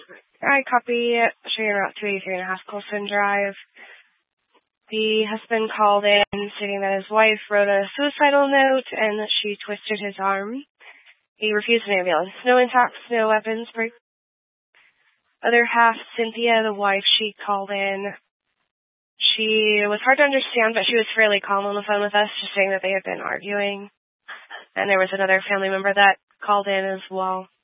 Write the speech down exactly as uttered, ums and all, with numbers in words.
I copy Shooting Route two eighty-three and a half Colson Drive. The husband called in stating that his wife wrote a suicidal note and that she twisted his arm. He refused an ambulance. No intox, no weapons. Break. Other half, Cynthia, the wife, she called in. She was hard to understand, but she was fairly calm on the phone with us, just saying that they had been arguing. And there was another family member that called in as well.